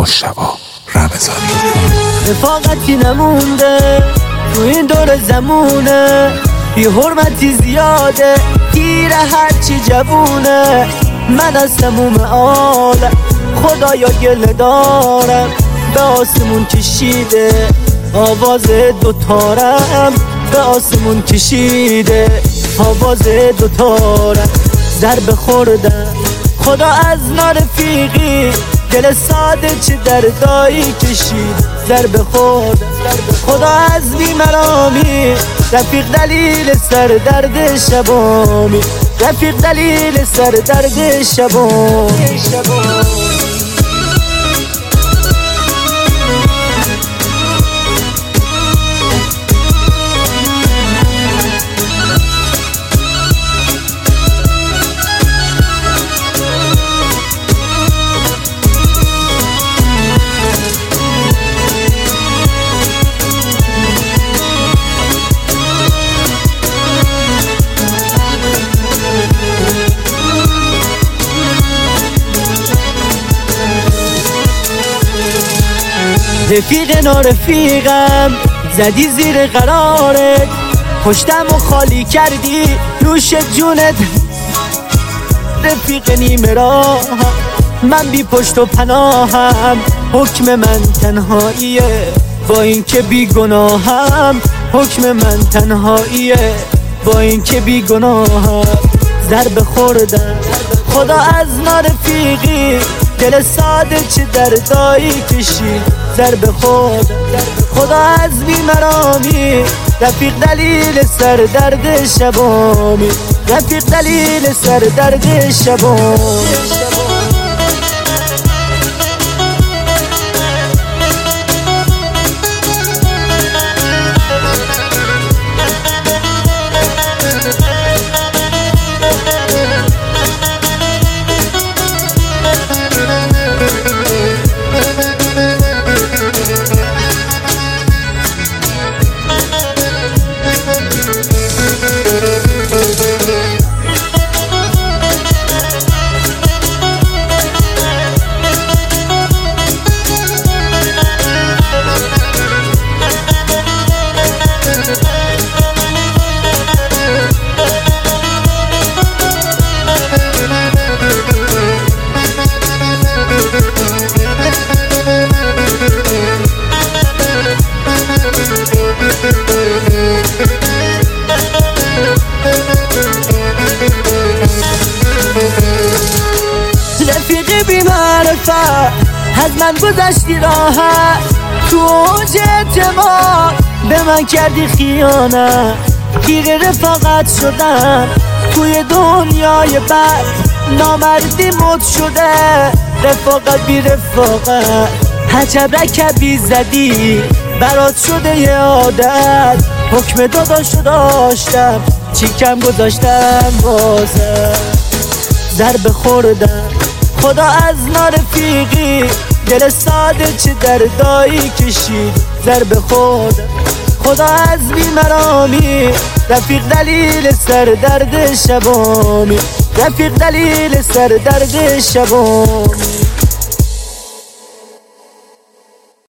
مجتبی رمضانی. رفاقتی نمونده تو این دور زمونه، بی حرمتی زیاده گیره هرچی جوونه. من از تموم عالم خدایا گله دارم، به آسمون کشیده آواز دوتارم، به آسمون کشیده آواز دوتارم. ضربه خوردم خدا از نارفیقی، دل ساده چه دردایی کشید. ضربه خوردم خدا از بیمرامی، رفیق دلیل سر درد شبامی، رفیق دلیل سر درد شبامی. رفیق نارفیقم زدی زیر قرارت، پشتم و خالی کردی نوش جونت. رفیق نیمه راه من بی پشت و پناهم، حکم من تنهاییه با این که بی گناهم، حکم من تنهاییه با این که بی گناهم. ضربه خوردم خدا از نارفیقی، دل ساده چه دردایی کشید. ضربه خوردم خدا از بیمرامی، رفیق دلیل سر درد شبامی، رفیق دلیل سر درد شبامی. رفیقی بی معرفت از من گذشتی راحت، تو اوج اعتماد به من کردی خیانت. گیر رفاقت شدم توی دنیای بد، نامردی مد شده رفاقت بی رفاقت. عجب رکبی زدی برات شده یه عادت، حکم داداشو داشتم چیکم گذاشتم بازم. ضربه خوردم خدا از نارفیقی، دل ساده چه دردایی کشید. ضربه خوردم خدا از بیمرامی، رفیق دلیل سر درد شبامی، رفیق دلیل سر درد شبامی.